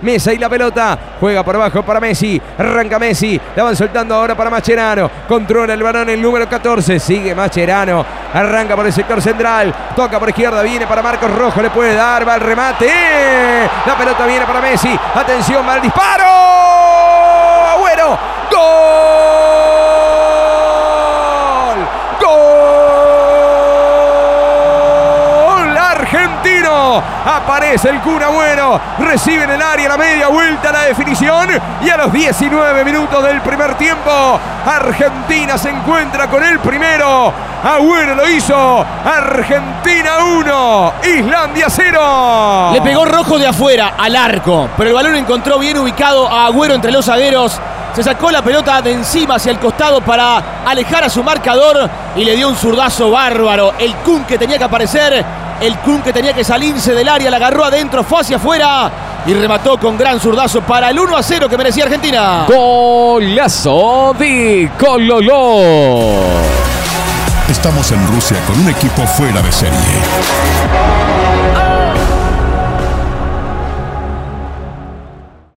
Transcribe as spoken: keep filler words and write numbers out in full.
Mesa y la pelota. Juega por abajo para Messi. Arranca Messi. La van soltando ahora para Mascherano. Controla el balón el número catorce. Sigue Mascherano. Arranca por el sector central. Toca por izquierda. Viene para Marcos Rojo. Le puede dar. Va al remate. La pelota viene para Messi. Atención, va el disparo. Agüero. ¡Gol! ¡Gol! Argentino. Aparece el Kun Agüero. Recibe en el área la media vuelta, la definición. Y a los diecinueve minutos del primer tiempo, Argentina se encuentra con el primero. Agüero lo hizo. Argentina uno, Islandia cero. Le pegó Rojo de afuera al arco, pero el balón encontró bien ubicado a Agüero entre los zagueros. Se sacó la pelota de encima hacia el costado para alejar a su marcador y le dio un zurdazo bárbaro. El Kun que tenía que aparecer, el Kun que tenía que salirse del área, la agarró adentro, fue hacia afuera y remató con gran zurdazo para el uno a cero que merecía Argentina. Golazo de Colo-Colo. Estamos en Rusia con un equipo fuera de serie.